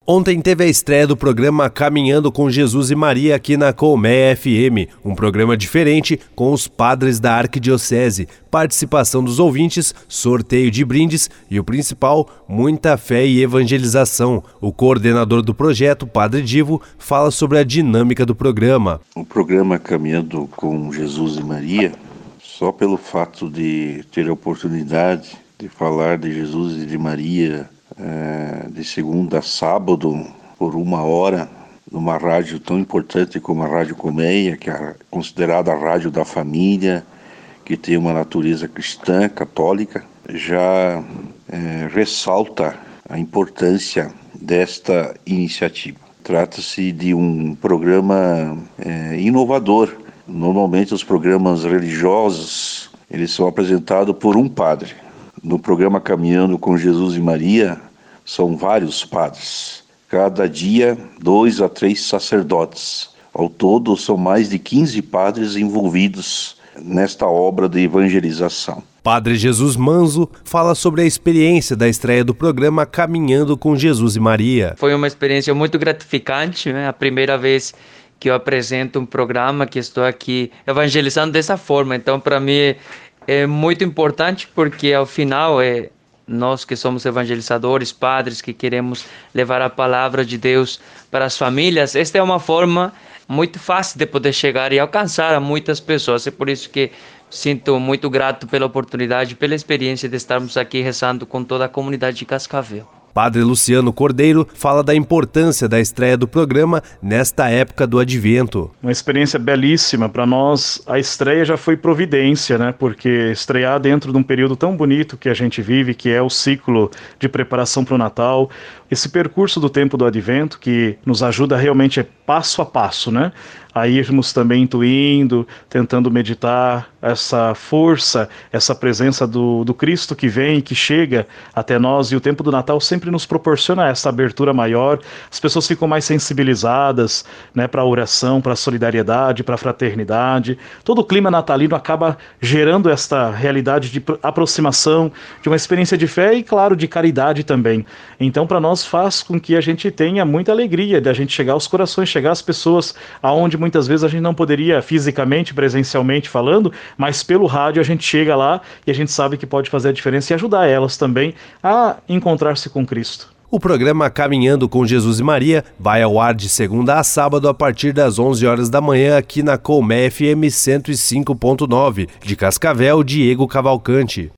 Ontem teve a estreia do programa Caminhando com Jesus e Maria aqui na Colmeia FM, um programa diferente com os padres da Arquidiocese, participação dos ouvintes, sorteio de brindes e o principal, muita fé e evangelização. O coordenador do projeto, Padre Divo, fala sobre a dinâmica do programa. O programa Caminhando com Jesus e Maria, só pelo fato de ter a oportunidade de falar de Jesus e de Maria de segunda a sábado, por 1 hora, numa rádio tão importante como a Rádio Colmeia, que é considerada a rádio da família, que tem uma natureza cristã, católica, já ressalta a importância desta iniciativa. Trata-se de um programa inovador. Normalmente os programas religiosos, eles são apresentados por um padre. No programa Caminhando com Jesus e Maria, são vários padres. Cada dia, 2 a 3 sacerdotes. Ao todo, são mais de 15 padres envolvidos nesta obra de evangelização. Padre Jesus Manzo fala sobre a experiência da estreia do programa Caminhando com Jesus e Maria. Foi uma experiência muito gratificante, né? A primeira vez que eu apresento um programa, que estou aqui evangelizando dessa forma. Então, para mim, é muito importante, porque ao final nós que somos evangelizadores, padres, que queremos levar a palavra de Deus para as famílias, esta é uma forma muito fácil de poder chegar e alcançar a muitas pessoas. É por isso que sinto muito grato pela oportunidade, pela experiência de estarmos aqui rezando com toda a comunidade de Cascavel. Padre Luciano Cordeiro fala da importância da estreia do programa nesta época do Advento. Uma experiência belíssima. Para nós, a estreia já foi providência, né? Porque estrear dentro de um período tão bonito que a gente vive, que é o ciclo de preparação para o Natal, esse percurso do tempo do Advento, que nos ajuda realmente passo a passo, né? A irmos também intuindo, tentando meditar essa força, essa presença do Cristo que vem, que chega até nós, e o tempo do Natal sempre nos proporciona essa abertura maior. As pessoas ficam mais sensibilizadas, né, para a oração, para a solidariedade, para a fraternidade. Todo o clima natalino acaba gerando esta realidade de aproximação, de uma experiência de fé e, claro, de caridade também. Então, para nós, faz com que a gente tenha muita alegria de a gente chegar aos corações, chegar às pessoas aonde muitas vezes a gente não poderia fisicamente, presencialmente falando, mas pelo rádio a gente chega lá e a gente sabe que pode fazer a diferença e ajudar elas também a encontrar-se com Cristo. O programa Caminhando com Jesus e Maria vai ao ar de segunda a sábado a partir das 11 horas da manhã aqui na Colmeia FM 105.9, de Cascavel, Diego Cavalcante.